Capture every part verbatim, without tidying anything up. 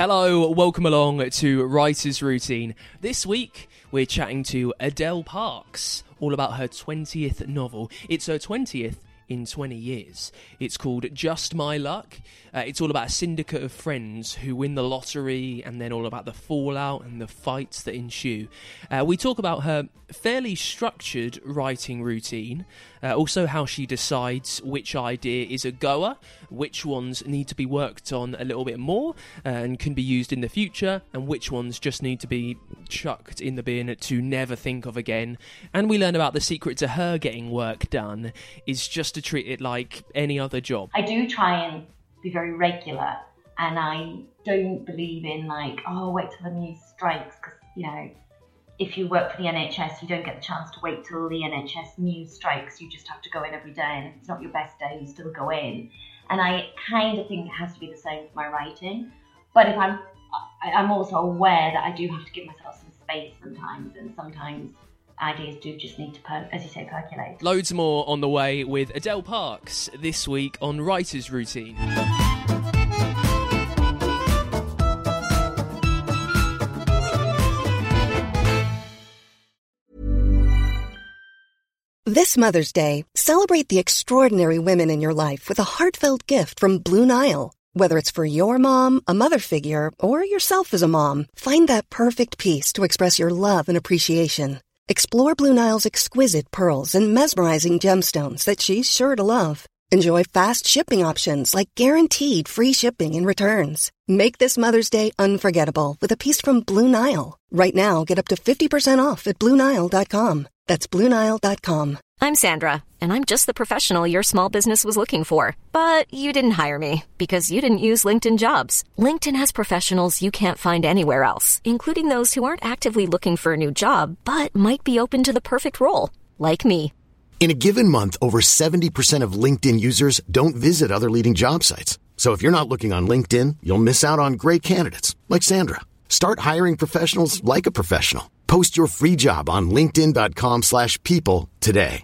Hello, welcome along to Writer's Routine. This week, we're chatting to Adele Parks, all about her twentieth novel. It's her twentieth in twenty years. It's called Just My Luck. Uh, it's all about a syndicate of friends who win the lottery and then all about the fallout and the fights that ensue. Uh, we talk about her fairly structured writing routine, uh, also how she decides which idea is a goer, which ones need to be worked on a little bit more uh, and can be used in the future, and which ones just need to be chucked in the bin to never think of again. And we learn about the secret to her getting work done is just to treat it like any other job. I do try and be very regular, and I don't believe in like, oh, wait till the news strikes, because, you know, if you work for the N H S, you don't get the chance to wait till the N H S news strikes. You just have to go in every day, and if it's not your best day, you still go in. And I kind of think it has to be the same with my writing. But if I'm, I'm also aware that I do have to give myself some space sometimes, and sometimes ideas do just need to, per- as you say, percolate. Loads more on the way with Adele Parks this week on Writer's Routine. This Mother's Day, celebrate the extraordinary women in your life with a heartfelt gift from Blue Nile. Whether it's for your mom, a mother figure, or yourself as a mom, find that perfect piece to express your love and appreciation. Explore Blue Nile's exquisite pearls and mesmerizing gemstones that she's sure to love. Enjoy fast shipping options like guaranteed free shipping and returns. Make this Mother's Day unforgettable with a piece from Blue Nile. Right now, get up to fifty percent off at Blue Nile dot com. That's Blue Nile dot com. I'm Sandra, and I'm just the professional your small business was looking for. But you didn't hire me because you didn't use LinkedIn Jobs. LinkedIn has professionals you can't find anywhere else, including those who aren't actively looking for a new job, but might be open to the perfect role, like me. In a given month, over seventy percent of LinkedIn users don't visit other leading job sites. So if you're not looking on LinkedIn, you'll miss out on great candidates, like Sandra. Start hiring professionals like a professional. Post your free job on linkedin dot com slash people today.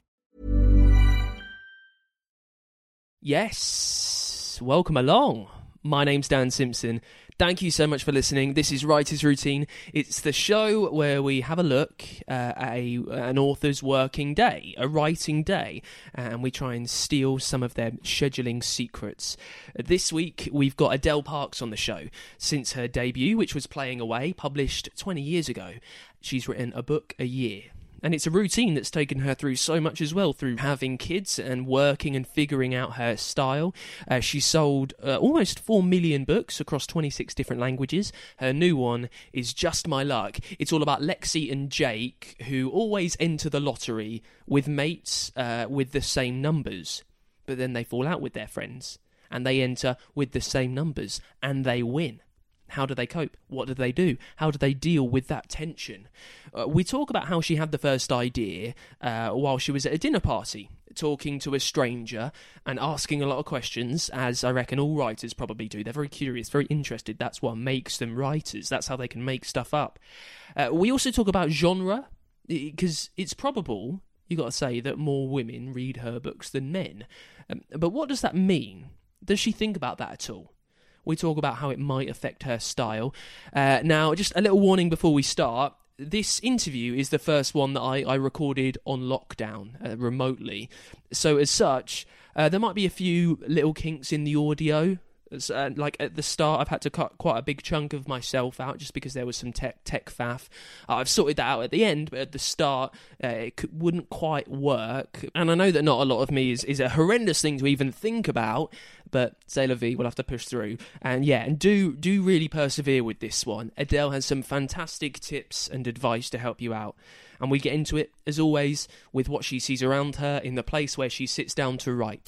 Yes, welcome along. My name's Dan Simpson. Thank you so much for listening. This is Writer's Routine. It's the show where we have a look uh, at a, an author's working day, a writing day, and we try and steal some of their scheduling secrets. This week, we've got Adele Parks on the show. Since her debut, which was Playing Away, published twenty years ago, she's written a book a year. And it's a routine that's taken her through so much as well, through having kids and working and figuring out her style. Uh, she sold uh, almost four million books across twenty-six different languages. Her new one is Just My Luck. It's all about Lexi and Jake, who always enter the lottery with mates uh, with the same numbers. But then they fall out with their friends, and they enter with the same numbers, and they win. How do they cope? What do they do? How do they deal with that tension? Uh, we talk about how she had the first idea uh, while she was at a dinner party, talking to a stranger and asking a lot of questions, as I reckon all writers probably do. They're very curious, very interested. That's what makes them writers. That's how they can make stuff up. Uh, we also talk about genre, because it's probable, you got to say, that more women read her books than men. Um, but what does that mean? Does she think about that at all? We talk about how it might affect her style. Uh, now, just a little warning before we start. This interview is the first one that I, I recorded on lockdown, uh, remotely. So as such, uh, there might be a few little kinks in the audio. Uh, like at the start, I've had to cut quite a big chunk of myself out just because there was some tech tech faff. Uh, I've sorted that out at the end, but at the start, uh, it could, wouldn't quite work. And I know that not a lot of me is, is a horrendous thing to even think about, but c'est la vie, we'll have to push through. And yeah, and do do really persevere with this one. Adele has some fantastic tips and advice to help you out. And we get into it, as always, with what she sees around her in the place where she sits down to write.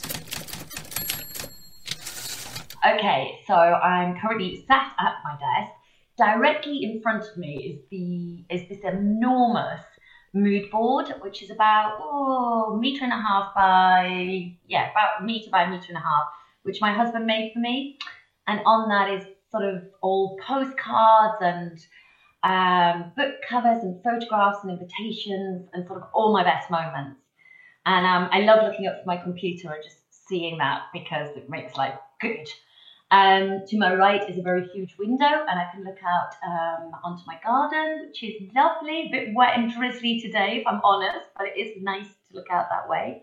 Okay, so I'm currently sat at my desk. Directly in front of me is the is this enormous mood board, which is about oh meter and a half by yeah about a meter by a meter and a half, which my husband made for me. And on that is sort of all postcards and um, book covers and photographs and invitations and sort of all my best moments. And um, I love looking up from my computer and just seeing that because it makes life good. Um, to my right is a very huge window, and I can look out um, onto my garden, which is lovely. A bit wet and drizzly today, if I'm honest, but it is nice to look out that way.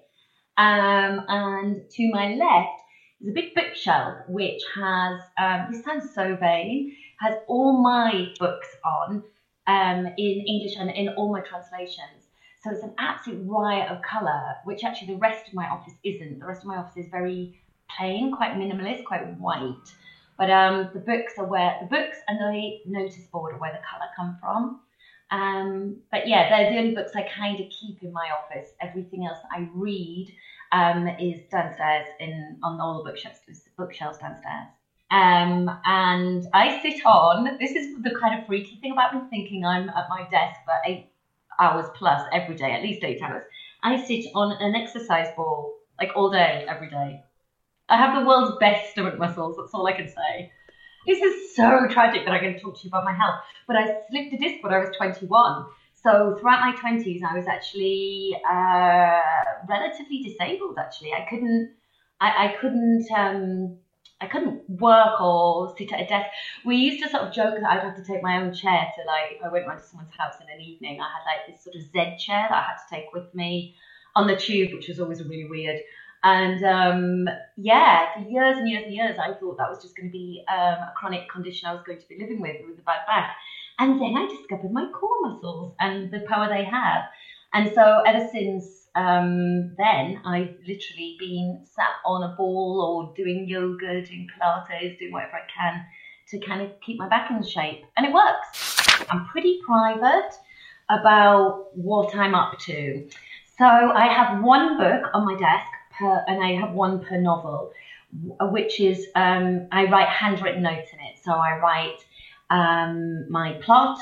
Um, and to my left is a big bookshelf, which has, um, this sounds so vain, has all my books on um, in English and in all my translations. So it's an absolute riot of colour, which actually the rest of my office isn't. The rest of my office is very plain, quite minimalist, quite white. But um, the books are where the books and the notice board are where the colour come from. Um, but yeah, they're the only books I kind of keep in my office. Everything else that I read um, is downstairs in on all the bookshelves, bookshelves downstairs. Um, and I sit on. This is the kind of freaky thing about me thinking I'm at my desk for eight hours plus every day, at least eight hours. I sit on an exercise ball like all day, every day. I have the world's best stomach muscles, that's all I can say. This is so tragic that I'm going to talk to you about my health, but I slipped a disc when I was twenty-one. So throughout my twenties, I was actually uh, relatively disabled, actually. I couldn't, I, I couldn't, um, I couldn't work or sit at a desk. We used to sort of joke that I'd have to take my own chair to, like, if I went round to someone's house in an evening, I had like this sort of Z chair that I had to take with me on the tube, which was always really weird. And um, yeah, for years and years and years, I thought that was just going to be um, a chronic condition I was going to be living with, with a bad back. And then I discovered my core muscles and the power they have. And so ever since um, then, I've literally been sat on a ball or doing yoga, doing Pilates, doing whatever I can to kind of keep my back in shape. And it works. I'm pretty private about what I'm up to. So I have one book on my desk, per, and I have one per novel, which is, um, I write handwritten notes in it. So I write um, my plot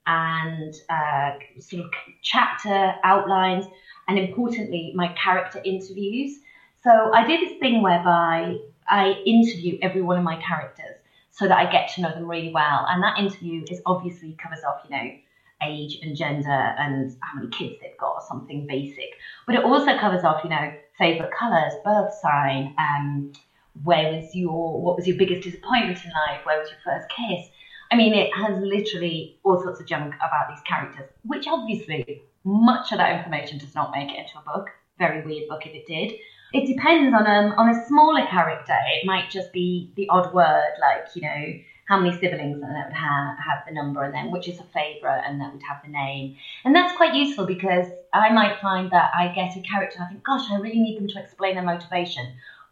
and uh, sort of chapter outlines, and importantly, my character interviews. So I do this thing whereby I interview every one of my characters so that I get to know them really well. And that interview is obviously covers off, you know, age and gender and how many kids they've got, or something basic. But it also covers off, you know, favourite colours, birth sign, um, where was your, what was your biggest disappointment in life, where was your first kiss? I mean, it has literally all sorts of junk about these characters, which obviously much of that information does not make it into a book. Very weird book if it did. It depends on um, on a smaller character. It might just be the odd word, like, you know, how many siblings, and that would have, have the number, and then which is a favourite, and that would have the name. And that's quite useful because I might find that I get a character and I think, gosh, I really need them to explain their motivation,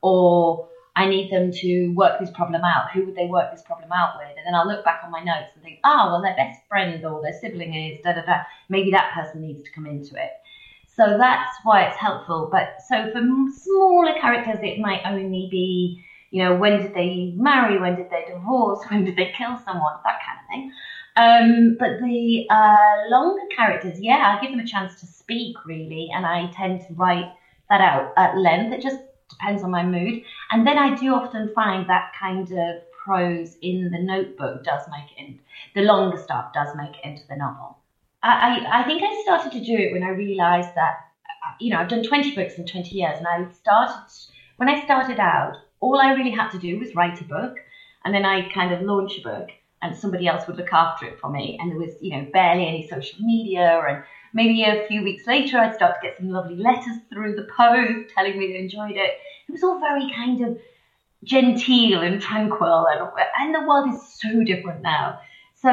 or I need them to work this problem out. Who would they work this problem out with? And then I'll look back on my notes and think, oh, well, their best friend or their sibling is da-da-da. Maybe that person needs to come into it. So that's why it's helpful. But so for smaller characters, it might only be, you know, when did they marry? When did they divorce? When did they kill someone? That kind of thing. Um, but the uh, longer characters, yeah, I give them a chance to speak, really. And I tend to write that out at length. It just depends on my mood. And then I do often find that kind of prose in the notebook does make it in, the longer stuff does make it into the novel. I, I, I think I started to do it when I realised that, you know, I've done twenty books in twenty years, and I started, when I started out, all I really had to do was write a book, and then I kind of launch a book, and somebody else would look after it for me, and there was, you know, barely any social media, and maybe a few weeks later I'd start to get some lovely letters through the post telling me they enjoyed it. It was all very kind of genteel and tranquil, and, and the world is so different now.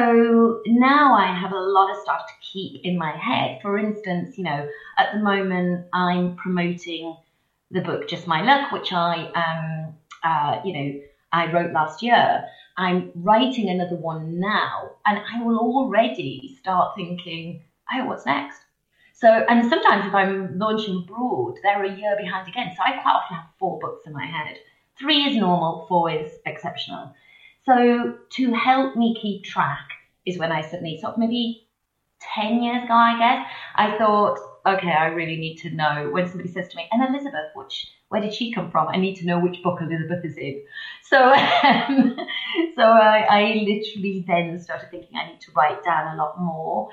So now I have a lot of stuff to keep in my head. For instance, you know, at the moment I'm promoting the book Just My Luck, which I, um, uh, you know, I wrote last year. I'm writing another one now, and I will already start thinking, oh, what's next? So, and sometimes if I'm launching abroad, they're a year behind again. So I quite often have four books in my head. Three is normal, four is exceptional. So to help me keep track is when I suddenly, sort of maybe ten years ago, I guess, I thought, okay, I really need to know when somebody says to me, and Elizabeth, which, where did she come from? I need to know which book Elizabeth is in. So, um, so I, I literally then started thinking I need to write down a lot more.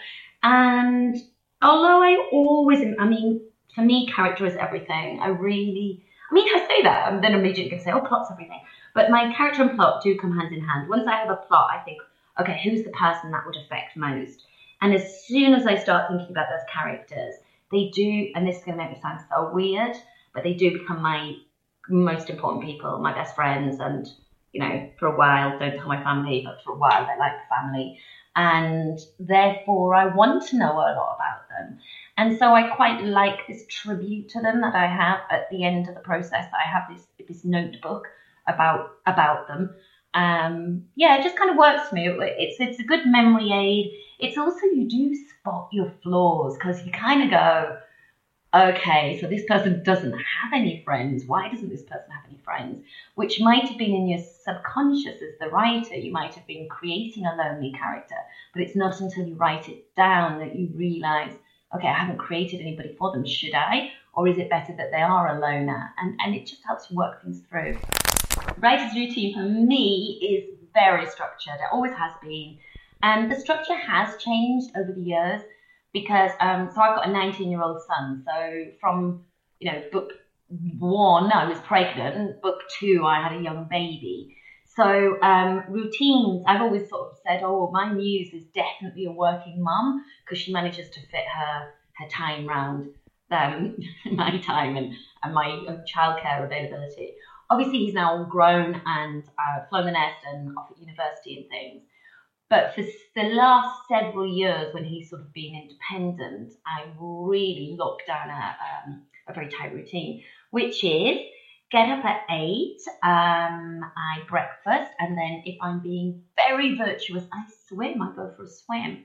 And although I always, I mean, for me, character is everything. I really, I mean, I say that, and then immediately going to say, oh, plot's everything. But my character and plot do come hand in hand. Once I have a plot, I think, okay, who's the person that would affect most? And as soon as I start thinking about those characters, they do, and this is going to make me sound so weird, but they do become my most important people, my best friends, and, you know, for a while, don't tell my family, but for a while, they're like family. And therefore, I want to know a lot about them. And so I quite like this tribute to them that I have at the end of the process, that I have this this notebook about about them. Um, yeah, it just kind of works for me. It's, it's a good memory aid. It's also, you do spot your flaws, because you kind of go, okay, so this person doesn't have any friends. Why doesn't this person have any friends? Which might have been in your subconscious as the writer. You might have been creating a lonely character, but it's not until you write it down that you realise, okay, I haven't created anybody for them. Should I? Or is it better that they are a loner? And, and it just helps you work things through. Writer's routine for me is very structured. It always has been. And the structure has changed over the years. Because, um, so I've got a nineteen-year-old son. So from, you know, book one, I was pregnant. Book two, I had a young baby. So um, routines, I've always sort of said, oh, my muse is definitely a working mum, because she manages to fit her, her time round um, my time and, and my uh, childcare availability. Obviously, he's now all grown and uh, flown the nest and off at university and things. But for the last several years, when he's sort of been independent, I really looked down at um, a very tight routine, which is get up at eight, um, I breakfast, and then if I'm being very virtuous, I swim. I go for a swim,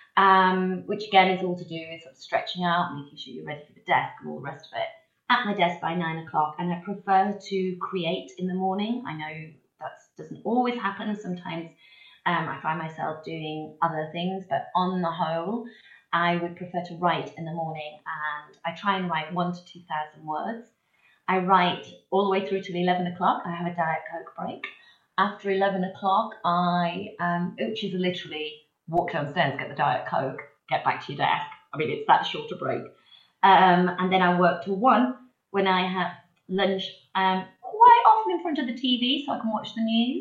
um, which again is all to do with sort of stretching out, making sure you're ready for the desk and all the rest of it. At my desk by nine o'clock, and I prefer to create in the morning. I know that doesn't always happen. Sometimes Um, I find myself doing other things, but on the whole, I would prefer to write in the morning, and I try and write one to two thousand words. I write all the way through till eleven o'clock. I have a Diet Coke break. After eleven o'clock, I, um, which is literally walk downstairs, get the Diet Coke, get back to your desk. I mean, it's that short a break. Um, and then I work till one, when I have lunch, um, quite often in front of the T V so I can watch the news.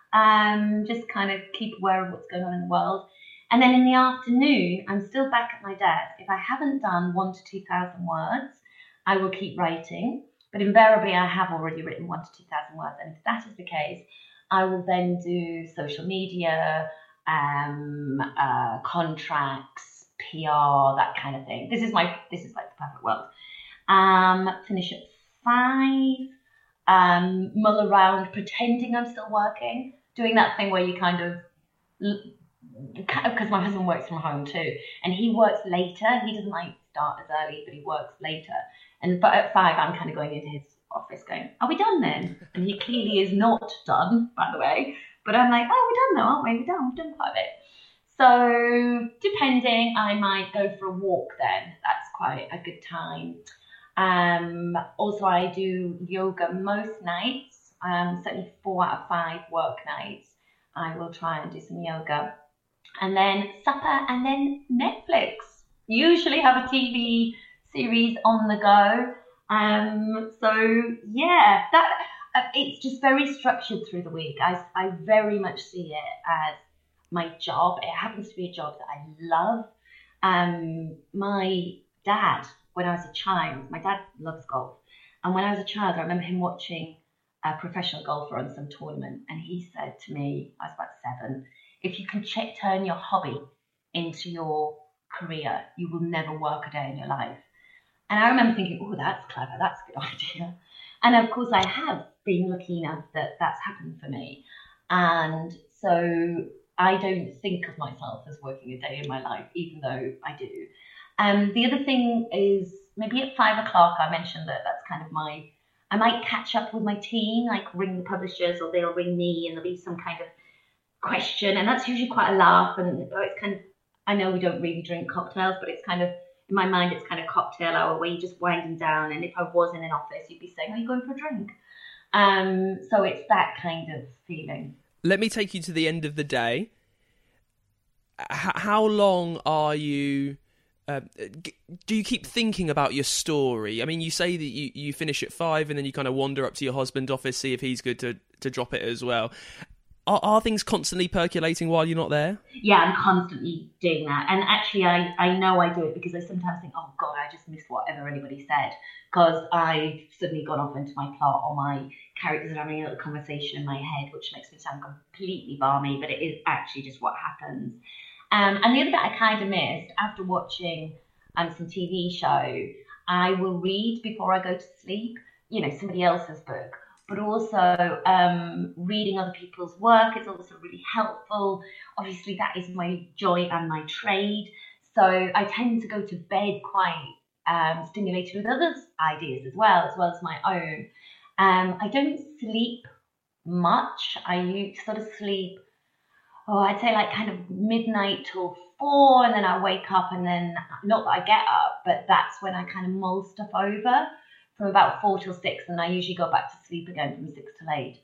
Um, just kind of keep aware of what's going on in the world. And then in the afternoon, I'm still back at my desk. If I haven't done one to two thousand words, I will keep writing. But invariably, I have already written one to two thousand words. And if that is the case, I will then do social media, um, uh, contracts, P R, that kind of thing. This is my, this is like the perfect world. Um, finish at five. Um, mull around pretending I'm still working, doing that thing where you kind of, because my husband works from home too, and he works later. He doesn't like start as early, but he works later. And but at five, I'm kind of going into his office going, are we done then? And he clearly is not done, by the way. But I'm like, oh, we're done now, aren't we? We're done, we've done quite a bit. So depending, I might go for a walk then. That's quite a good time. Um, also, I do yoga most nights, um, certainly four out of five work nights. I will try and do some yoga. And then supper, and then Netflix. Usually have a T V series on the go. Um, so, yeah, that uh, it's just very structured through the week. I, I very much see it as my job. It happens to be a job that I love. Um, my dad... When I was a child, my dad loves golf. And when I was a child, I remember him watching a professional golfer on some tournament. And he said to me, I was about seven, if you can check, turn your hobby into your career, you will never work a day in your life. And I remember thinking, oh, that's clever. That's a good idea. And of course, I have been lucky enough that that's happened for me. And so I don't think of myself as working a day in my life, even though I do. Um, the other thing is maybe at five o'clock, I mentioned that that's kind of my, I might catch up with my team, like ring the publishers or they'll ring me and there'll be some kind of question. And that's usually quite a laugh. And it's kind of, I know we don't really drink cocktails, but it's kind of, in my mind, it's kind of cocktail hour where you're just winding down. And if I was in an office, you'd be saying, are you going for a drink? Um, so it's that kind of feeling. Let me take you to the end of the day. H- how long are you... Uh, do you keep thinking about your story? I mean, you say that you, you finish at five and then you kind of wander up to your husband's office, see if he's good to, to drop it as well. Are, are things constantly percolating while you're not there? Yeah, I'm constantly doing that. And actually, I, I know I do it because I sometimes think, oh, God, I just missed whatever anybody said. Because I've suddenly gone off into my plot, or my characters are having a little conversation in my head, which makes me sound completely balmy, but it is actually just what happens. Um, and the other bit I kind of missed, after watching um, some T V show, I will read before I go to sleep, you know, somebody else's book, but also um, reading other people's work is also really helpful. Obviously, that is my joy and my trade. So I tend to go to bed quite um, stimulated with others' ideas as well, as well as my own. Um, I don't sleep much. I use, sort of sleep Oh, I'd say like kind of midnight till four, and then I wake up, and then not that I get up, but that's when I kind of mull stuff over from about four till six, and I usually go back to sleep again from six till eight.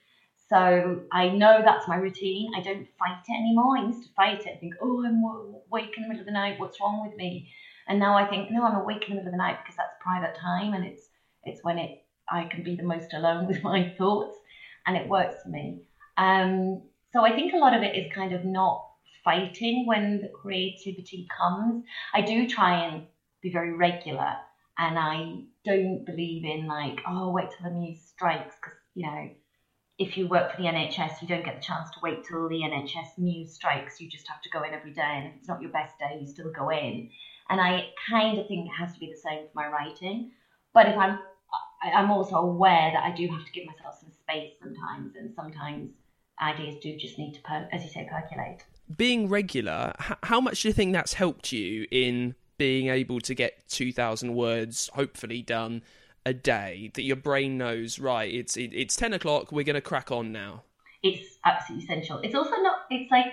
So I know that's my routine. I don't fight it anymore. I used to fight it and think, oh, I'm awake in the middle of the night. What's wrong with me? And now I think, no, I'm awake in the middle of the night because that's private time, and it's it's when it I can be the most alone with my thoughts, and it works for me. Um, So I think a lot of it is kind of not fighting when the creativity comes. I do try and be very regular, and I don't believe in like, oh, wait till the muse strikes, because, you know, if you work for the N H S, you don't get the chance to wait till the N H S muse strikes. You just have to go in every day, and if it's not your best day, you still go in. And I kind of think it has to be the same for my writing. But if I'm, I'm also aware that I do have to give myself some space sometimes, and sometimes ideas do just need to, per- as you say, percolate. Being regular, h- how much do you think that's helped you in being able to get two thousand words, hopefully done a day, that your brain knows, right, it's it, it's ten o'clock, we're going to crack on now? It's absolutely essential. It's also not, it's like,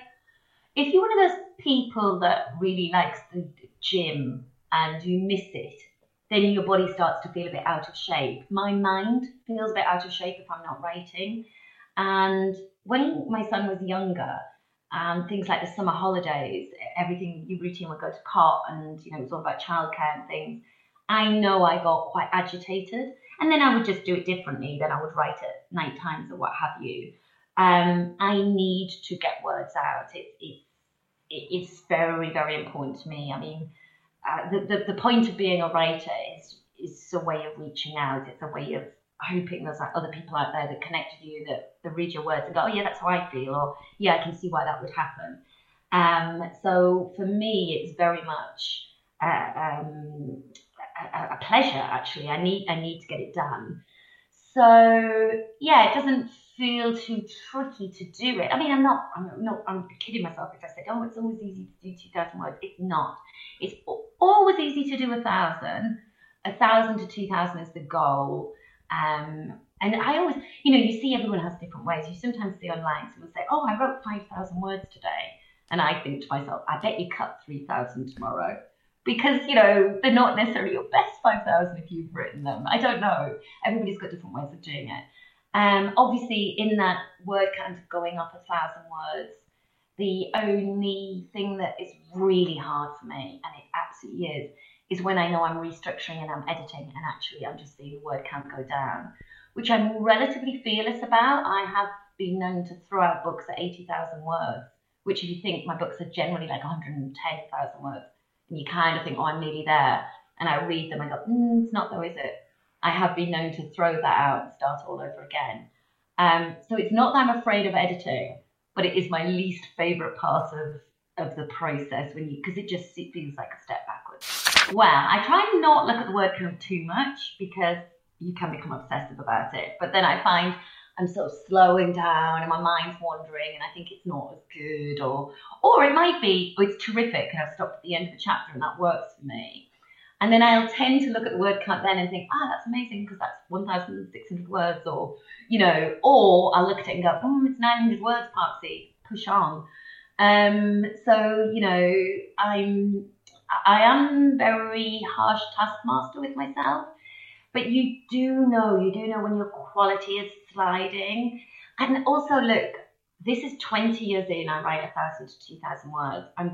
if you're one of those people that really likes the gym and you miss it, then your body starts to feel a bit out of shape. My mind feels a bit out of shape if I'm not writing. And when my son was younger, um, things like the summer holidays, everything, your routine would go to pot, and, you know, it was all about childcare and things. I know I got quite agitated, and then I would just do it differently. Then I would write at night times or what have you. Um, I need to get words out. It, it, it's very, very important to me. I mean, uh, the, the, the point of being a writer is, is a way of reaching out. It's a way of hoping there's like other people out there that connect with you, that, that read your words and go, oh yeah, that's how I feel, or yeah, I can see why that would happen. Um, so for me, it's very much uh, um, a, a pleasure. Actually, I need I need to get it done. So yeah, it doesn't feel too tricky to do it. I mean, I'm not I'm not I'm kidding myself if I said, oh, it's always easy to do two thousand words. It's not. It's always easy to do a thousand. A thousand to two thousand is the goal. Um, and I always, you know, you see everyone has different ways. You sometimes see online someone say, oh, I wrote five thousand words today. And I think to myself, I bet you cut three thousand tomorrow. Because, you know, they're not necessarily your best five thousand if you've written them. I don't know. Everybody's got different ways of doing it. Um, obviously, in that word count of going up a thousand words, the only thing that is really hard for me, and it absolutely is, is when I know I'm restructuring and I'm editing, and actually I'm just seeing the word count go down, which I'm relatively fearless about. I have been known to throw out books at eighty thousand words, which if you think my books are generally like one hundred ten thousand words, and you kind of think, oh, I'm nearly there, and I read them and go, mm, it's not though, is it? I have been known to throw that out and start all over again. Um, so it's not that I'm afraid of editing, but it is my least favourite part of, of the process, when you because it just it feels like a step backwards. Well, I try and not look at the word count too much, because you can become obsessive about it. But then I find I'm sort of slowing down and my mind's wandering, and I think it's not as good, or or it might be, oh, it's terrific, and I've stopped at the end of the chapter and that works for me. And then I'll tend to look at the word count then and think, ah, oh, that's amazing, because that's one thousand six hundred words, or, you know, or I'll look at it and go, oh, it's nine hundred words, Parksy, push on. Um, so, you know, I'm, I am very harsh taskmaster with myself, but you do know, you do know when your quality is sliding. And also, look, this is twenty years in, I write one thousand to two thousand words. I'm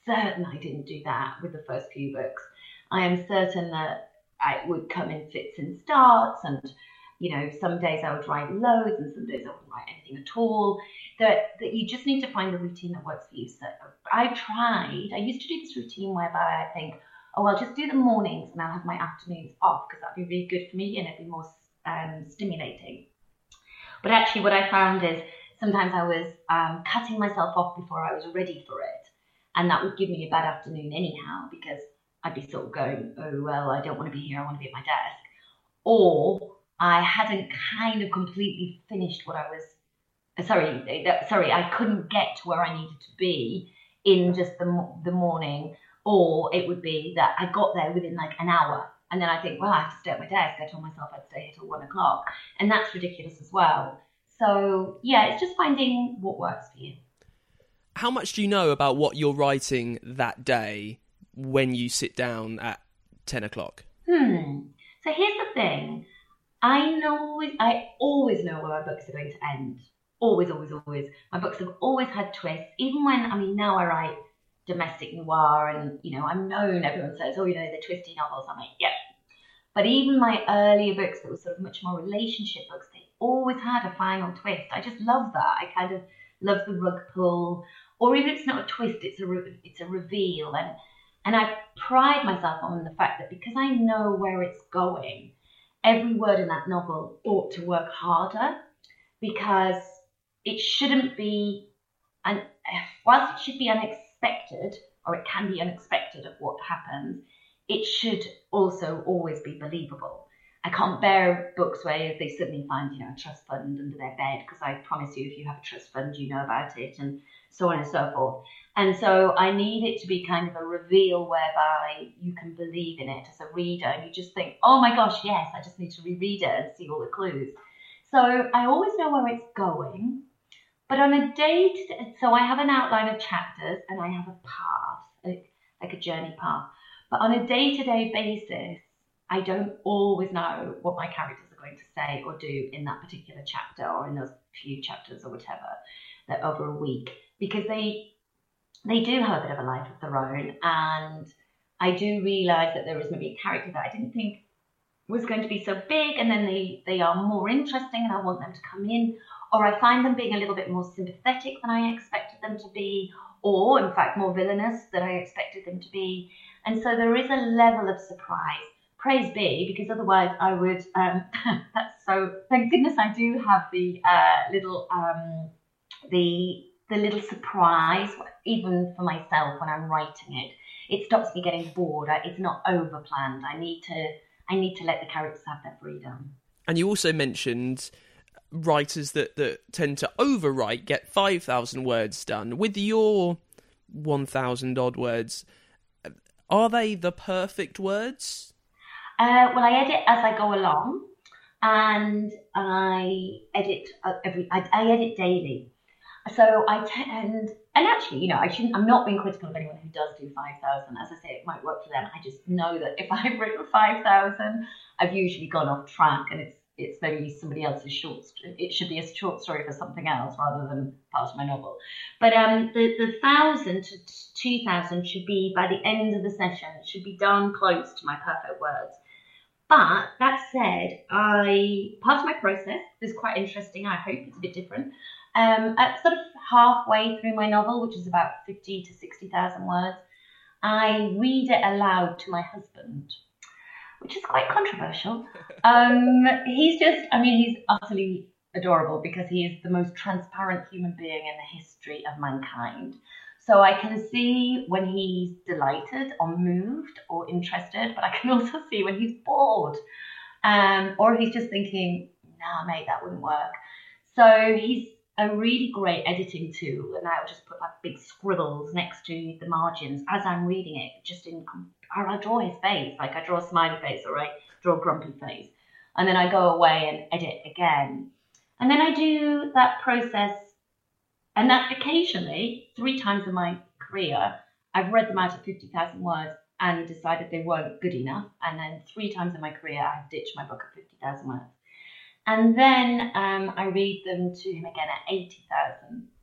certain I didn't do that with the first few books. I am certain that I would come in fits and starts, and you know, some days I would write loads and some days I wouldn't write anything at all. That, that you just need to find the routine that works for you. So I tried, I used to do this routine whereby I think, oh, I'll just do the mornings and I'll have my afternoons off because that'd be really good for me and it'd be more um, stimulating. But actually what I found is sometimes I was um, cutting myself off before I was ready for it. And that would give me a bad afternoon anyhow, because I'd be sort of going, oh, well, I don't want to be here, I want to be at my desk. Or I hadn't kind of completely finished what I was, sorry, sorry, I couldn't get to where I needed to be in just the the morning. Or it would be that I got there within like an hour. And then I think, well, I have to stay at my desk. I told myself I'd stay here till one o'clock. And that's ridiculous as well. So, yeah, it's just finding what works for you. How much do you know about what you're writing that day when you sit down at ten o'clock? Hmm. So here's the thing. I know, I always know where my books are going to end. Always, always, always. My books have always had twists. Even when, I mean, now I write domestic noir and, you know, I'm known, everyone says, oh, you know, the twisty novels. I'm like, yeah. But even my earlier books that were sort of much more relationship books, they always had a final twist. I just love that. I kind of love the rug pull. Or even if it's not a twist, it's a re- it's a reveal. And and I pride myself on the fact that because I know where it's going, every word in that novel ought to work harder, because it shouldn't be, and whilst it should be unexpected, or it can be unexpected of what happens, it should also always be believable. I can't bear books where they suddenly find, you know, a trust fund under their bed, because I promise you, if you have a trust fund, you know about it, and so on and so forth. And so I need it to be kind of a reveal whereby you can believe in it as a reader, and you just think, oh my gosh, yes, I just need to reread it and see all the clues. So I always know where it's going, but on a day to so I have an outline of chapters and I have a path, like, like a journey path. But on a day-to-day basis, I don't always know what my characters are going to say or do in that particular chapter or in those few chapters or whatever, that over a week, because they they do have a bit of a life of their own. And I do realise that there is maybe a character that I didn't think was going to be so big, and then they, they are more interesting and I want them to come in, or I find them being a little bit more sympathetic than I expected them to be, or in fact more villainous than I expected them to be. And so there is a level of surprise. Praise be, because otherwise I would, um, that's so, thank goodness I do have the uh, little, um, the the little surprise, even for myself when I'm writing it. It stops me getting bored. It's not over planned. I need to, I need to let the characters have their freedom. And you also mentioned writers that, that tend to overwrite get five thousand words done. With your one thousand odd words, are they the perfect words? Uh, well, I edit as I go along, and I edit every. I, I edit daily, so I tend. And actually, you know, I shouldn't. I'm not being critical of anyone who does do five thousand. As I say, it might work for them. I just know that if I've written five thousand, I've usually gone off track, and it's it's maybe somebody else's short. It should be a short story for something else rather than part of my novel. But um, the the thousand to two thousand should be by the end of the session. It should be darn close to my perfect words. But that said, I part of my process is quite interesting. I hope it's a bit different. Um, at sort of halfway through my novel, which is about fifty to sixty thousand words, I read it aloud to my husband, which is quite controversial. Um, he's just, I mean, he's utterly adorable because he is the most transparent human being in the history of mankind. So I can see when he's delighted or moved or interested, but I can also see when he's bored, um, or he's just thinking, nah, mate, that wouldn't work. So he's a really great editing tool, and I'll just put like big scribbles next to the margins as I'm reading it, just in, I draw his face, like I draw a smiley face or I draw a grumpy face, and then I go away and edit again. And then I do that process. And that occasionally, three times in my career, I've read them out at fifty thousand words and decided they weren't good enough. And then three times in my career, I've ditched my book at fifty thousand words. And then um, I read them to him again at eighty thousand.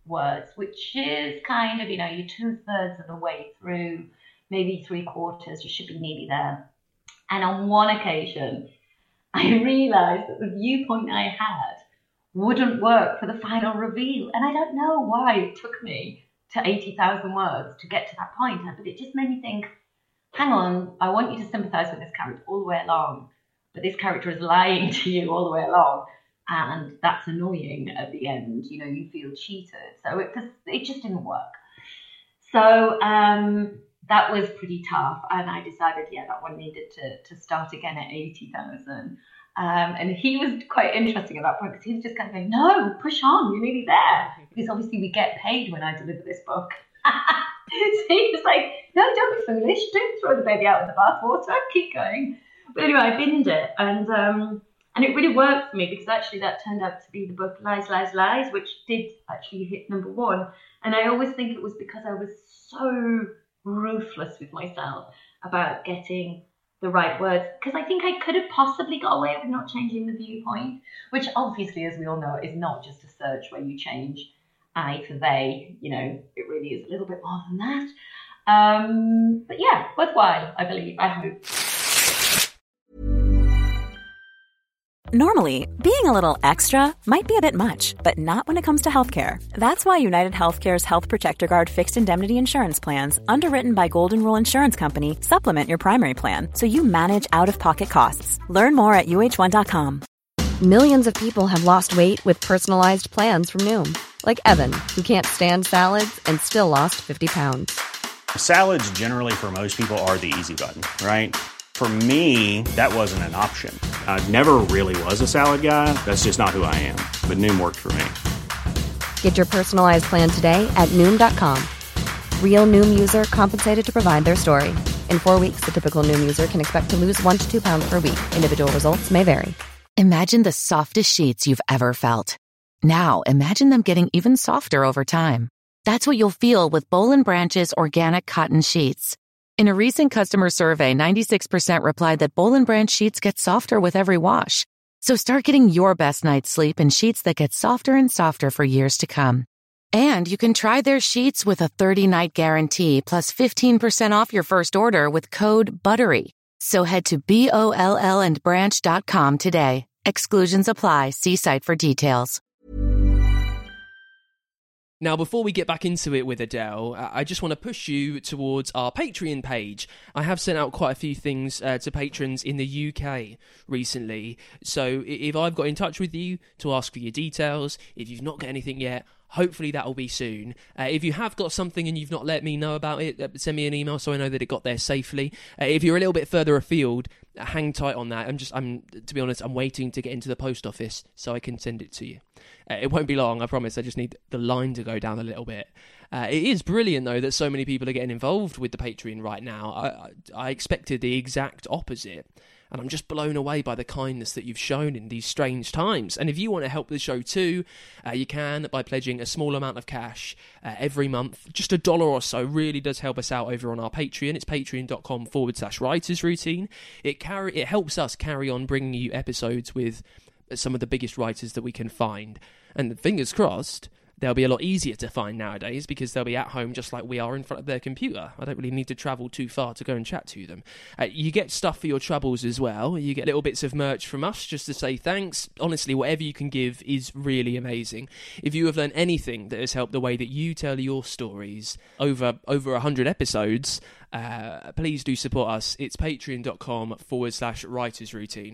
words, which is kind of, you know, you're two-thirds of the way through, maybe three-quarters, you should be nearly there. And on one occasion, I realised that the viewpoint I had wouldn't work for the final reveal. And I don't know why it took me to eighty thousand words to get to that point, but it just made me think, hang on, I want you to sympathise with this character all the way along, but this character is lying to you all the way along, and that's annoying at the end. You know, you feel cheated. So it just, it just didn't work. So um, that was pretty tough, and I decided, yeah, that one needed to, to start again at eighty thousand. Um, and he was quite interesting at that point, because he was just kind of going, no, push on, you're nearly there. Because obviously we get paid when I deliver this book. So he was like, no, don't be foolish, don't throw the baby out with the bathwater, keep going. But anyway, I binged it, and um, and it really worked for me, because actually that turned out to be the book Lies, Lies, Lies, which did actually hit number one. And I always think it was because I was so ruthless with myself about getting the right words, because I think I could have possibly got away with not changing the viewpoint, which obviously, as we all know, is not just a search where you change I for they. You know, it really is a little bit more than that. Um, but yeah, worthwhile, I believe, I hope. Normally, being a little extra might be a bit much, but not when it comes to healthcare. That's why United Healthcare's Health Protector Guard fixed indemnity insurance plans, underwritten by Golden Rule Insurance Company, supplement your primary plan so you manage out-of-pocket costs. Learn more at U H one dot com. Millions of people have lost weight with personalized plans from Noom. Like Evan, who can't stand salads and still lost fifty pounds. Salads generally for most people are the easy button, right? For me, that wasn't an option. I never really was a salad guy. That's just not who I am. But Noom worked for me. Get your personalized plan today at Noom dot com. Real Noom user compensated to provide their story. In four weeks, the typical Noom user can expect to lose one to two pounds per week. Individual results may vary. Imagine the softest sheets you've ever felt. Now, imagine them getting even softer over time. That's what you'll feel with Boll and Branch's organic cotton sheets. In a recent customer survey, ninety-six percent replied that Boll and Branch sheets get softer with every wash. So start getting your best night's sleep in sheets that get softer and softer for years to come. And you can try their sheets with a thirty-night guarantee plus fifteen percent off your first order with code BUTTERY. So head to B O L L and branch dot com today. Exclusions apply. See site for details. Now, before we get back into it with Adele, I just want to push you towards our Patreon page. I have sent out quite a few things uh, to patrons in the U K recently. So if I've got in touch with you to ask for your details, if you've not got anything yet, hopefully that will be soon. Uh, if you have got something and you've not let me know about it, uh, send me an email so I know that it got there safely. Uh, if you're a little bit further afield, uh, hang tight on that. I'm just, I'm to be honest, I'm waiting to get into the post office so I can send it to you. Uh, it won't be long, I promise. I just need the line to go down a little bit. Uh, it is brilliant, though, that so many people are getting involved with the Patreon right now. I, I, I expected the exact opposite. And I'm just blown away by the kindness that you've shown in these strange times. And if you want to help the show too, uh, you can by pledging a small amount of cash uh, every month. Just a dollar or so really does help us out over on our Patreon. It's patreon.com forward slash writers routine. It carry it helps us carry on bringing you episodes with some of the biggest writers that we can find. And fingers crossed, they'll be a lot easier to find nowadays because they'll be at home just like we are in front of their computer. I don't really need to travel too far to go and chat to them. Uh, you get stuff for your troubles as well. You get little bits of merch from us just to say thanks. Honestly, whatever you can give is really amazing. If you have learned anything that has helped the way that you tell your stories over over one hundred episodes, uh, please do support us. It's patreon.com forward slash writers routine.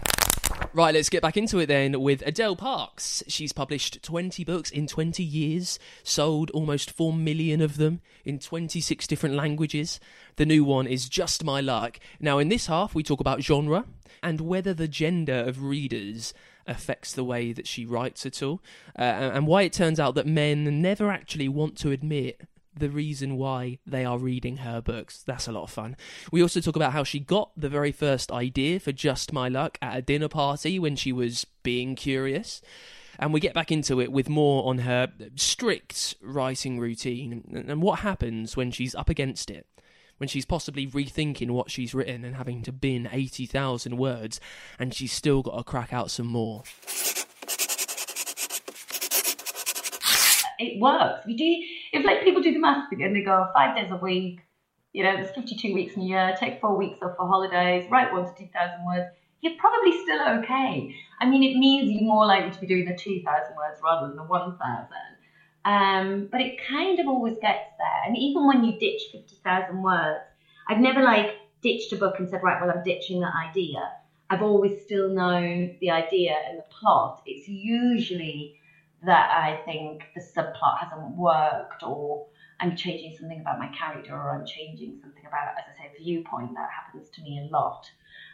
Right, let's get back into it then with Adele Parks. She's published twenty books in twenty years, sold almost four million of them in twenty-six different languages. The new one is Just My Luck. Now, in this half, we talk about genre and whether the gender of readers affects the way that she writes at all, uh, and why it turns out that men never actually want to admit the reason why they are reading her books. That's a lot of fun. We also talk about how she got the very first idea for Just My Luck at a dinner party when she was being curious. And we get back into it with more on her strict writing routine and what happens when she's up against it, when she's possibly rethinking what she's written and having to bin eighty thousand words, and she's still got to crack out some more. it works. If you do, if like people do the maths and they go five days a week, you know, there's fifty-two weeks in a year, take four weeks off for holidays, write one to two thousand words, you're probably still okay. I mean, it means you're more likely to be doing the two thousand words rather than the one thousand. Um, but it kind of always gets there. And even when you ditch fifty thousand words, I've never like ditched a book and said, right, well, I'm ditching that idea. I've always still known the idea and the plot. It's usually that I think the subplot hasn't worked, or I'm changing something about my character, or I'm changing something about, as I say, viewpoint. That happens to me a lot.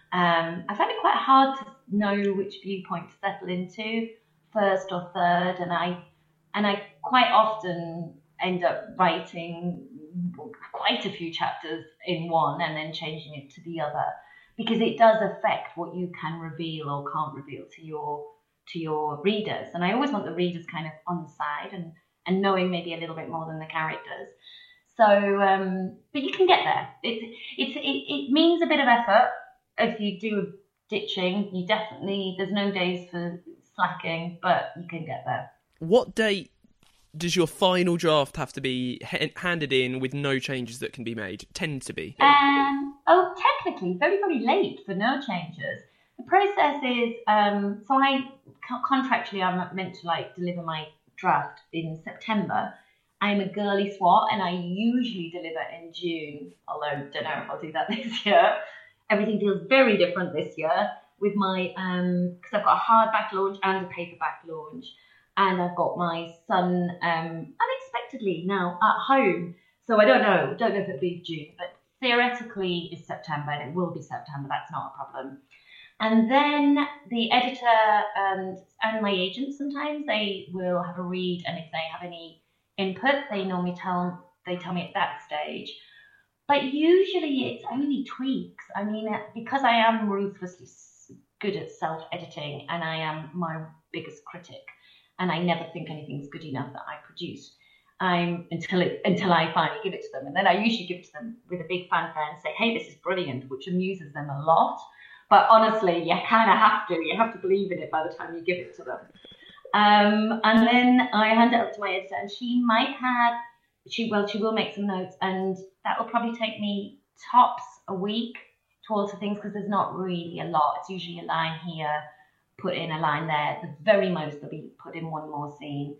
Um, I find it quite hard to know which viewpoint to settle into, first or third, and I and I quite often end up writing quite a few chapters in one and then changing it to the other, because it does affect what you can reveal or can't reveal to your to your readers. And I always want the readers kind of on side and, and knowing maybe a little bit more than the characters. So, um, but you can get there. It, it's, it, it means a bit of effort. If you do ditching, you definitely, there's no days for slacking, but you can get there. What date does your final draft have to be ha- handed in with no changes that can be made? Tend to be. Um, oh, technically, very, very late for no changes. The process is, um, so I, contractually, I'm meant to like deliver my draft in September. I'm a girly swat and I usually deliver in June, although I don't know if I'll do that this year. Everything feels very different this year with my, um, because I've got a hardback launch and a paperback launch. And I've got my son um, unexpectedly now at home. So I don't know, don't know if it'll be June, but theoretically it's September, and it will be September, that's not a problem. And then the editor and, and my agent sometimes, they will have a read, and if they have any input, they normally tell, they tell me at that stage. But usually it's only tweaks. I mean, because I am ruthlessly good at self-editing, and I am my biggest critic, and I never think anything's good enough that I produce. I'm until it until I finally give it to them, and then I usually give it to them with a big fanfare and say, "Hey, this is brilliant," which amuses them a lot. But honestly, you kind of have to. You have to believe in it by the time you give it to them. Um, and then I hand it up to my editor, and she might have she well, she will make some notes, and that will probably take me tops a week to alter things, because there's not really a lot. It's usually a line here, put in a line there. At the very most, there'll be put in one more scene.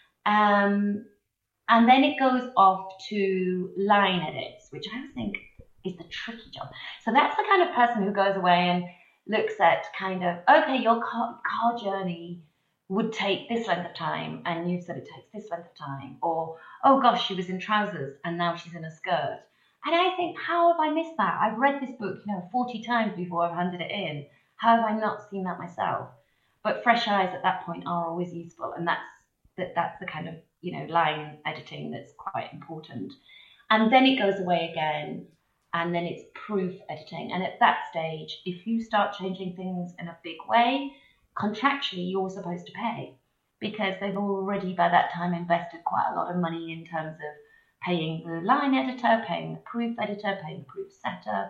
Um, and then it goes off to line edits, which I always think is the tricky job. So that's the kind of person who goes away and looks at kind of, okay, your car, car journey would take this length of time, and you said it takes this length of time. Or, oh gosh, she was in trousers and now she's in a skirt. And I think, how have I missed that? I've read this book, you know, forty times before I've handed it in. How have I not seen that myself? But fresh eyes at that point are always useful, and that's that that's the kind of, you know, line editing that's quite important. And then it goes away again, and then it's proof editing. And at that stage, if you start changing things in a big way, contractually you're supposed to pay, because they've already by that time invested quite a lot of money in terms of paying the line editor, paying the proof editor, paying the proof setter.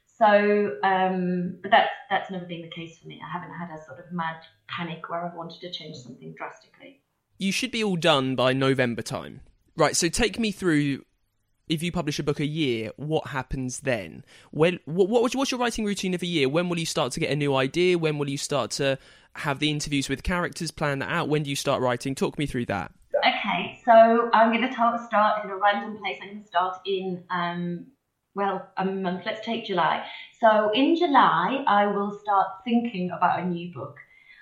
So, um, but that's that's never been the case for me. I haven't had a sort of mad panic where I've wanted to change something drastically. You should be all done by November time. Right, so take me through, if you publish a book a year, what happens then? When, what, what, what's your writing routine of a year? When will you start to get a new idea? When will you start to have the interviews with characters, plan that out? When do you start writing? Talk me through that. Okay, so I'm going to start in a random place. I'm going to start in... Um, well, a month, let's take July. So in July, I will start thinking about a new book.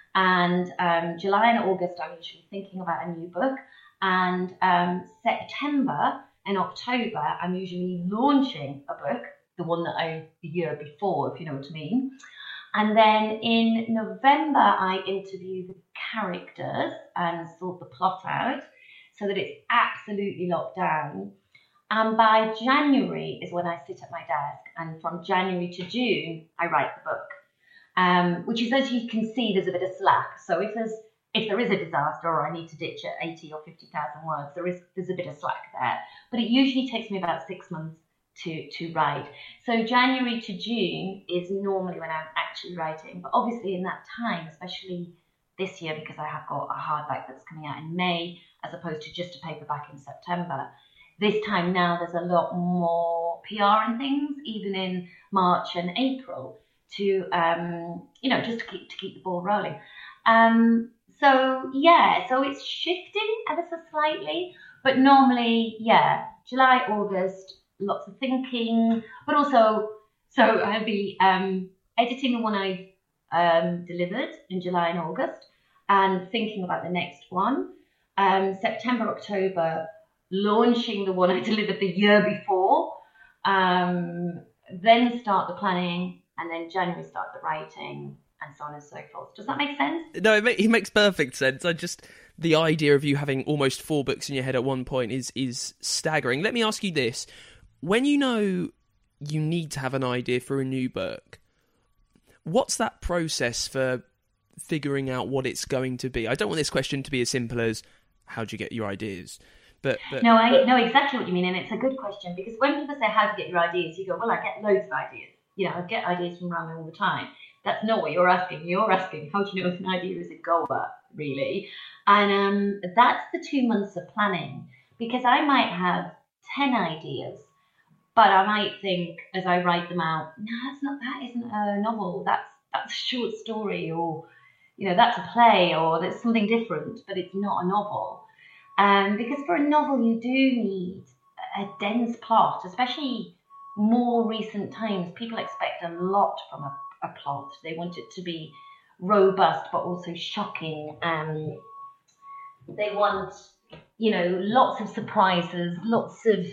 And um, July and August, I'm usually thinking about a new book. And um, September and October, I'm usually launching a book, the one that I, the year before, if you know what I mean. And then in November, I interview the characters and sort the plot out so that it's absolutely locked down. And by January is when I sit at my desk, and from January to June, I write the book, um, which is, as you can see, there's a bit of slack. So if there's if there is a disaster or I need to ditch at eighty or fifty thousand words, there is there's a bit of slack there. But it usually takes me about six months to to write. So January to June is normally when I'm actually writing. But obviously in that time, especially this year, because I have got a hardback that's coming out in May, as opposed to just a paperback in September. This time now, there's a lot more P R and things, even in March and April, to um, you know, just to keep to keep the ball rolling. Um, so yeah, so it's shifting ever so slightly, but normally, yeah, July, August, lots of thinking, but also, so I'll be um, editing the one I've um, delivered in July and August, and thinking about the next one. Um, September, October, launching the one I delivered the year before, um, then start the planning, and then January start the writing, and so on and so forth. Does that make sense? No, it, ma- it makes perfect sense. I just, the idea of you having almost four books in your head at one point is is staggering. Let me ask you this. When you know you need to have an idea for a new book, what's that process for figuring out what it's going to be? I don't want this question to be as simple as, how do you get your ideas? But, but No, I know exactly what you mean, and it's a good question, because when people say, how to get your ideas, you go, well, I get loads of ideas. You know, I get ideas from around me all the time. That's not what you're asking. You're asking, how do you know if an idea is a goer, really? And um, that's the two months of planning, because I might have ten ideas, but I might think, as I write them out, no, that's not, that isn't a novel. That's that's a short story, or, you know, that's a play, or that's something different, but it's not a novel. Um, because for a novel, you do need a dense plot, especially more recent times. People expect a lot from a, a plot. They want it to be robust, but also shocking. Um, they want, you know, lots of surprises, lots of,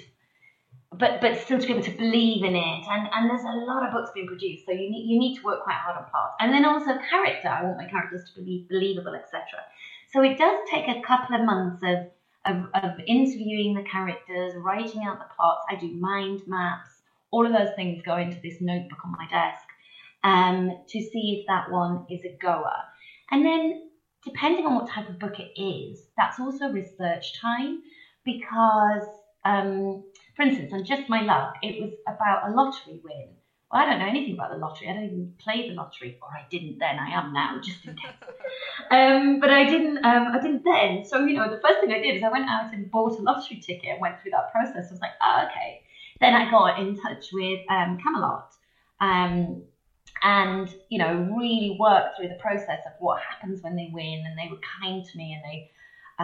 but but still to be able to believe in it. And and there's a lot of books being produced, so you need you need to work quite hard on plot. And then also character. I want my characters to be believable, et cetera. So it does take a couple of months of, of, of interviewing the characters, writing out the plots. I do mind maps. All of those things go into this notebook on my desk um, to see if that one is a goer. And then, depending on what type of book it is, that's also research time, because, um, for instance, on Just My Luck, it was about a lottery win. Well, I don't know anything about the lottery. I don't even play the lottery, or I didn't then. I am now, just in case. um, but I didn't. Um, I didn't then. So you know, the first thing I did is I went out and bought a lottery ticket and went through that process. I was like, oh, okay. Then I got in touch with um, Camelot, um, and you know, really worked through the process of what happens when they win. And they were kind to me, and they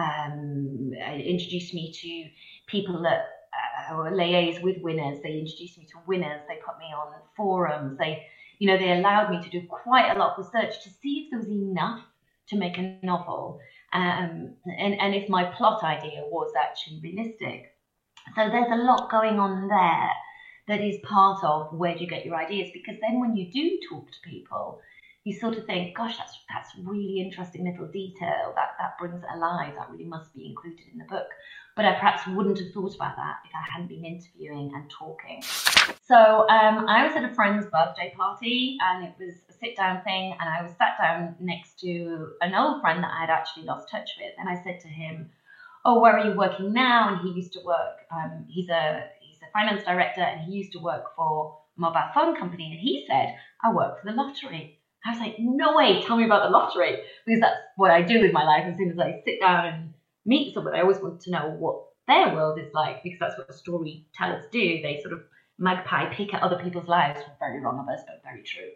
um, introduced me to people that. Uh, or liaise with winners. They introduced me to winners. They put me on forums. They, you know, they allowed me to do quite a lot of research to see if there was enough to make a novel, um, and and if my plot idea was actually realistic. So there's a lot going on there that is part of where do you get your ideas, because then when you do talk to people, you sort of think, gosh, that's that's really interesting little detail. That that brings it alive. That really must be included in the book. But I perhaps wouldn't have thought about that if I hadn't been interviewing and talking. So um, I was at a friend's birthday party, and it was a sit-down thing, and I was sat down next to an old friend that I had actually lost touch with, and I said to him, oh, where are you working now? And he used to work, um, he's a he's a finance director, and he used to work for a mobile phone company, and he said, I work for the lottery. I was like, no way, tell me about the lottery, because that's what I do with my life. As soon as I sit down and meet someone, I always want to know what their world is like, because that's what the storytellers do. They sort of magpie pick at other people's lives. Very wrong of us, but very true.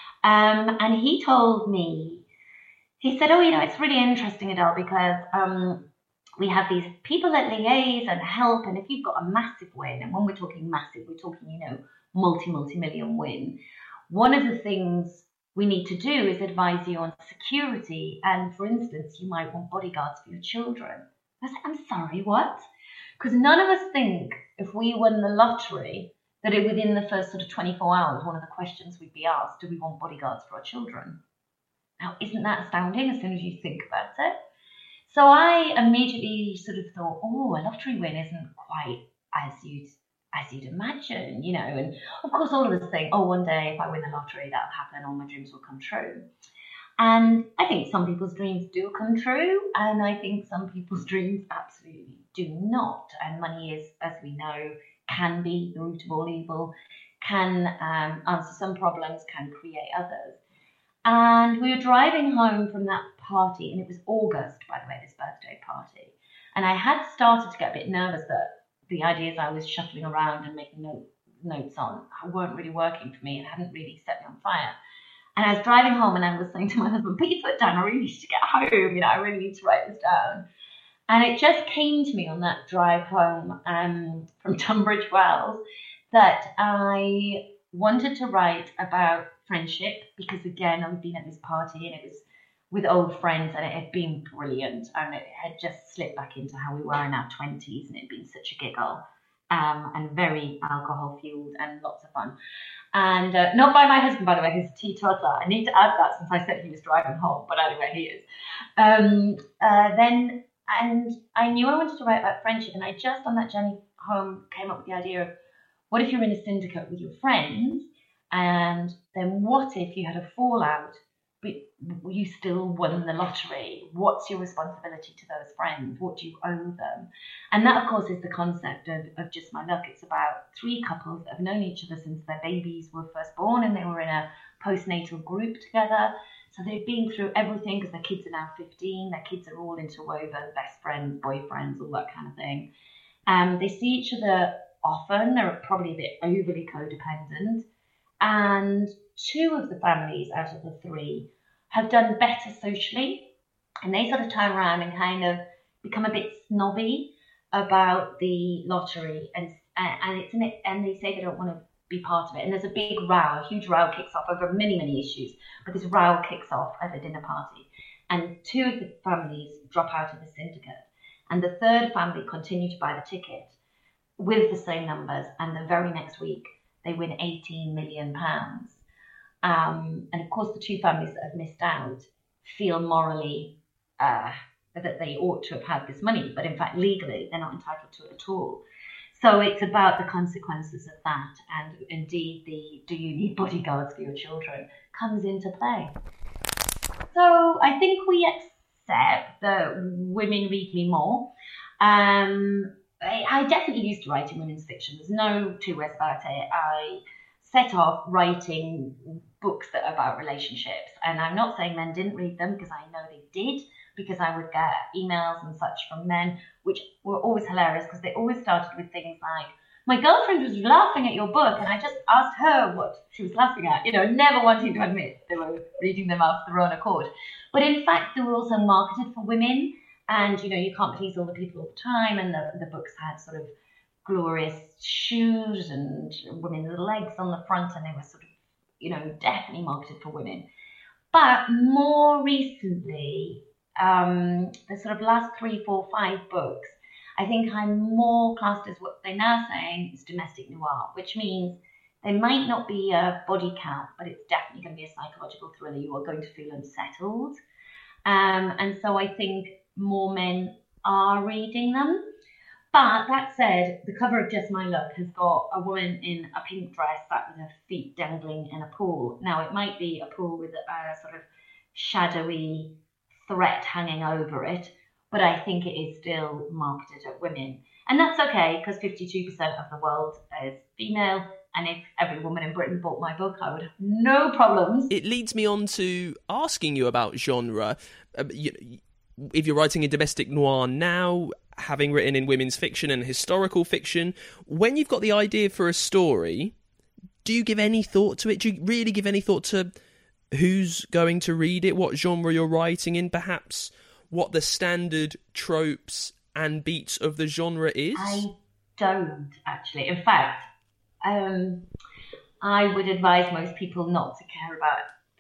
Um, and he told me, he said, oh, you know, it's really interesting, Adele, because um, we have these people that liaise and help, and if you've got a massive win, and when we're talking massive, we're talking, you know, multi, multi-million win, one of the things we need to do is advise you on security. And for instance, you might want bodyguards for your children. I was like, I'm sorry, what? Because none of us think if we won the lottery that it, within the first sort of twenty-four hours, one of the questions we'd be asked, do we want bodyguards for our children? Now, isn't that astounding as soon as you think about it? So I immediately sort of thought, oh, a lottery win isn't quite as you'd as you'd imagine, you know, and of course all of us think, oh, one day if I win the lottery, that'll happen, all my dreams will come true. And I think some people's dreams do come true, and I think some people's dreams absolutely do not. And money is, as we know, can be the root of all evil, can um, answer some problems, can create others. And we were driving home from that party, and it was August, by the way, this birthday party. And I had started to get a bit nervous that the ideas I was shuffling around and making note, notes on weren't really working for me and hadn't really set me on fire. And I was driving home, and I was saying to my husband, put your foot down, I really need to get home, you know, I really need to write this down. And it just came to me on that drive home um, from Tunbridge Wells that I wanted to write about friendship, because again, I've been at this party and it was with old friends, and it had been brilliant, and it had just slipped back into how we were in our twenties, and it had been such a giggle, um, and very alcohol fueled and lots of fun. And uh, not by my husband, by the way, who's a teetotaler. I need to add that since I said he was driving home, but anyway, he is. Um, uh, then, and I knew I wanted to write about friendship, and I just on that journey home came up with the idea of, what if you're in a syndicate with your friends, and then what if you had a fallout, but you still won the lottery? What's your responsibility to those friends? What do you owe them? And that, of course, is the concept of, of Just My Luck. It's about three couples that have known each other since their babies were first born, and they were in a postnatal group together. So they've been through everything, because their kids are now fifteen. Their kids are all interwoven, best friends, boyfriends, all that kind of thing. Um, they see each other often. They're probably a bit overly codependent. And two of the families out of the three have done better socially, and they sort of turn around and kind of become a bit snobby about the lottery, and and it's in it, and they say they don't want to be part of it. And there's a big row, a huge row kicks off over many many issues, but this row kicks off at a dinner party, and two of the families drop out of the syndicate, and the third family continue to buy the ticket with the same numbers, and the very next week they win eighteen million pounds. Um, and of course, the two families that have missed out feel morally uh, that they ought to have had this money, but in fact, legally, they're not entitled to it at all. So it's about the consequences of that, and indeed, the do you need bodyguards for your children comes into play. So I think we accept that women read me more. Um, I, I definitely used to write in women's fiction. There's no two ways about it. I set off writing books that are about relationships, and I'm not saying men didn't read them, because I know they did, because I would get emails and such from men, which were always hilarious, because they always started with things like, my girlfriend was laughing at your book, and I just asked her what she was laughing at, you know, never wanting to admit they were reading them of their own accord. But in fact, they were also marketed for women, and, you know, you can't please all the people all the time, and the, the books had sort of glorious shoes and women's legs on the front, and they were sort of, you know, definitely marketed for women. But more recently, um, the sort of last three, four, five books, I think I'm more classed as what they're now saying is domestic noir, which means they might not be a body count, but it's definitely going to be a psychological thriller. You are going to feel unsettled. Um, and so I think more men are reading them. But that said, the cover of Just My Luck has got a woman in a pink dress sat with her feet dangling in a pool. Now, it might be a pool with a sort of shadowy threat hanging over it, but I think it is still marketed at women. And that's okay, because fifty-two percent of the world is female, and if every woman in Britain bought my book, I would have no problems. It leads me on to asking you about genre. Uh, you, if you're writing a domestic noir now, having written in women's fiction and historical fiction, when you've got the idea for a story, do you give any thought to it? Do you really give any thought to who's going to read it, what genre you're writing in, perhaps what the standard tropes and beats of the genre is? I don't, actually. In fact, um, I would advise most people not to care about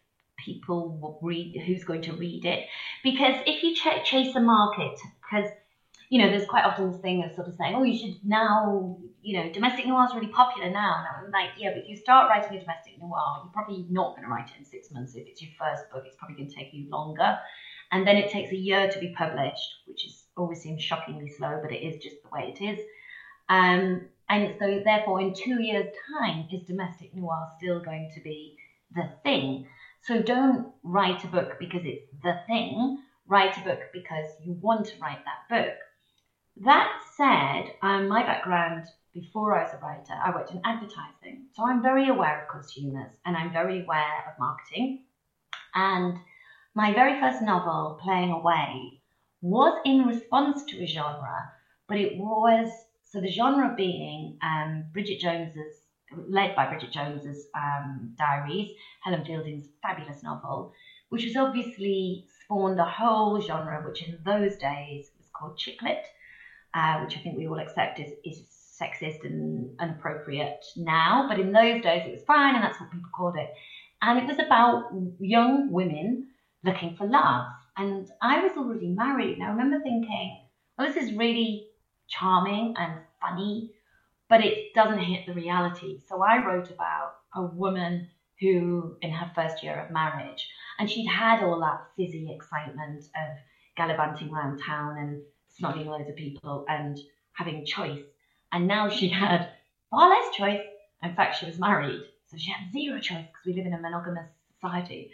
people read who's going to read it, because if you ch- chase a market, because you know, there's quite often this thing of sort of saying, oh, you should now, you know, domestic noir is really popular now. And I'm like, yeah, but if you start writing a domestic noir, you're probably not going to write it in six months. If it's your first book, it's probably going to take you longer. And then it takes a year to be published, which is always seems shockingly slow, but it is just the way it is. Um, and so therefore, in two years' time, is domestic noir still going to be the thing? So don't write a book because it's the thing. Write a book because you want to write that book. That said, um, my background before I was a writer, I worked in advertising. So I'm very aware of consumers and I'm very aware of marketing. And my very first novel, Playing Away, was in response to a genre, but it was, so the genre being um, Bridget Jones's, led by Bridget Jones's um, Diaries, Helen Fielding's fabulous novel, which has obviously spawned a whole genre, which in those days was called chick lit, uh, which I think we all accept is, is sexist and inappropriate now, but in those days it was fine, and that's what people called it. And it was about young women looking for love. And I was already married, and I remember thinking, well, this is really charming and funny, but it doesn't hit the reality. So I wrote about a woman who, in her first year of marriage, and she'd had all that fizzy excitement of gallivanting around town and snogging loads of people and having choice. And now she had far less choice. In fact, she was married, so she had zero choice because we live in a monogamous society.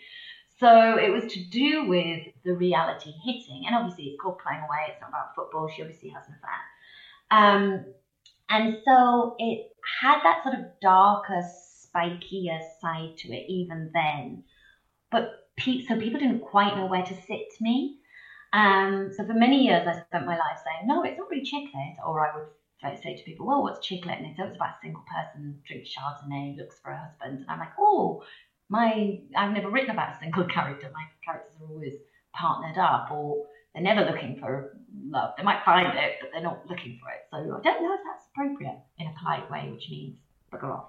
So it was to do with the reality hitting. And obviously it's called Playing Away. It's not about football. She obviously has an affair. Um, and so it had that sort of darker, spikier side to it even then. But pe- so people didn't quite know where to sit me. Um, so for many years I spent my life saying, no, it's not really chick lit. Or I would say to people, well, what's chick lit? And it's always about a single person drinks Chardonnay, looks for a husband. And I'm like, oh, my, I've never written about a single character. My characters are always partnered up, or they're never looking for love. They might find it, but they're not looking for it. So I don't know if that's appropriate in a polite way, which means bugger off.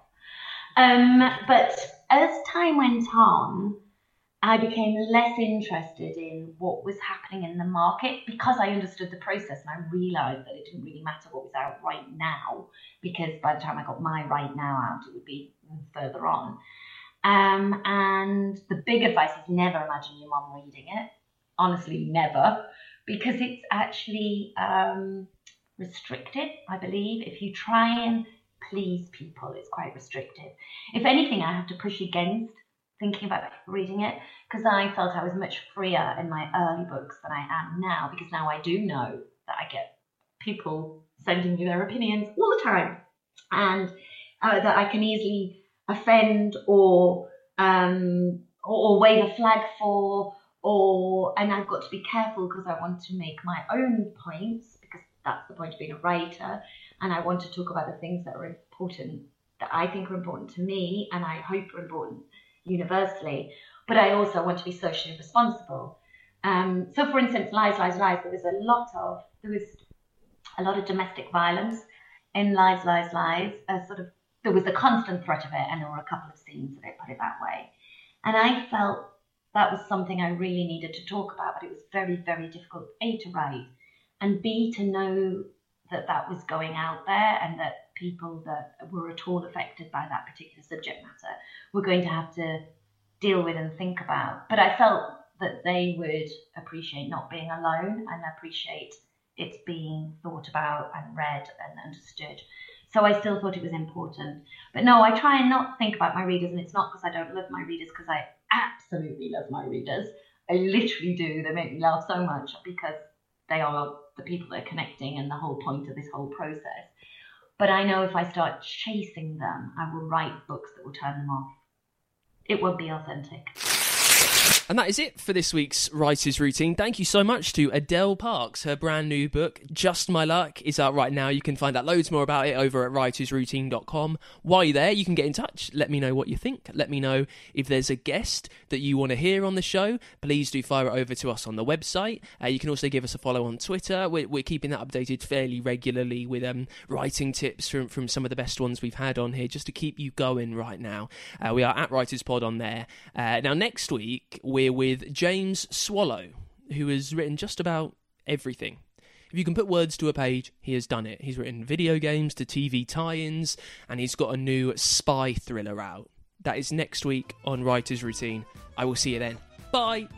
Um, but as time went on, I became less interested in what was happening in the market because I understood the process, and I realised that it didn't really matter what was out right now, because by the time I got my right now out, it would be further on. Um, and the big advice is never imagine your mum reading it. Honestly, never, because it's actually um, restricted, I believe. If you try and please people, it's quite restrictive. If anything, I have to push against thinking about reading it, because I felt I was much freer in my early books than I am now, because now I do know that I get people sending me their opinions all the time, and uh, that I can easily offend or um, or, or wave a flag for, or and I've got to be careful because I want to make my own points, because that's the point of being a writer, and I want to talk about the things that are important, that I think are important to me, and I hope are important universally, but I also want to be socially responsible. Um, so, for instance, Lies, Lies, Lies. There was a lot of there was a lot of domestic violence in Lies, Lies, Lies. A sort of there was a constant threat of it, and there were a couple of scenes that it put it that way. And I felt that was something I really needed to talk about, but it was very, very difficult, A, to write, and B, to know that that was going out there, and that people that were at all affected by that particular subject matter were going to have to deal with and think about. But I felt that they would appreciate not being alone and appreciate it being thought about and read and understood. So I still thought it was important. But no, I try and not think about my readers, and it's not because I don't love my readers, because I absolutely love my readers. I literally do. They make me laugh so much because they are the people that are connecting and the whole point of this whole process. But I know if I start chasing them, I will write books that will turn them off. It won't be authentic. And that is it for this week's Writer's Routine. Thank you so much to Adele Parks. Her brand new book, Just My Luck, is out right now. You can find out loads more about it over at writers routine dot com. While you're there, you can get in touch. Let me know what you think. Let me know if there's a guest that you want to hear on the show. Please do fire it over to us on the website. Uh, you can also give us a follow on Twitter. We're, we're keeping that updated fairly regularly with um, writing tips from, from some of the best ones we've had on here, just to keep you going right now. Uh, we are at WritersPod on there. Uh, now, next week, we're with James Swallow, who has written just about everything. If you can put words to a page, he has done it. He's written video games to T V tie-ins, and he's got a new spy thriller out. That is next week on Writer's Routine. I will see you then. Bye!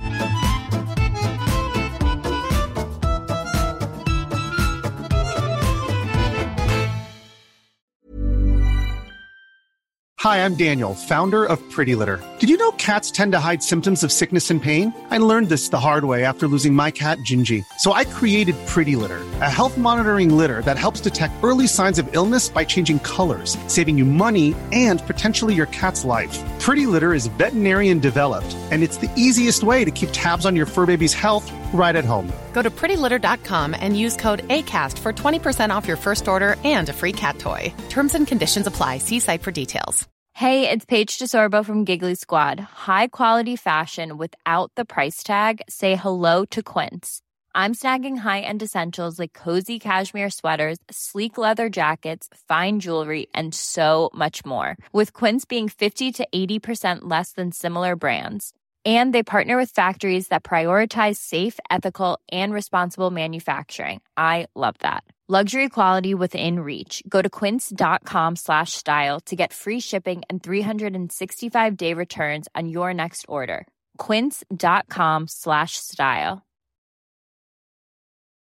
Hi, I'm Daniel, founder of Pretty Litter. Did you know cats tend to hide symptoms of sickness and pain? I learned this the hard way after losing my cat, Gingy. So I created Pretty Litter, a health monitoring litter that helps detect early signs of illness by changing colors, saving you money and potentially your cat's life. Pretty Litter is veterinarian developed, and it's the easiest way to keep tabs on your fur baby's health right at home. Go to pretty litter dot com and use code ACAST for twenty percent off your first order and a free cat toy. Terms and conditions apply. See site for details. Hey, it's Paige DeSorbo from Giggly Squad. High quality fashion without the price tag. Say hello to Quince. I'm snagging high-end essentials like cozy cashmere sweaters, sleek leather jackets, fine jewelry, and so much more. With Quince being fifty to eighty percent less than similar brands. And they partner with factories that prioritize safe, ethical, and responsible manufacturing. I love that. Luxury quality within reach. Go to quince.com slash style to get free shipping and three sixty-five day returns on your next order. Quince.com slash style.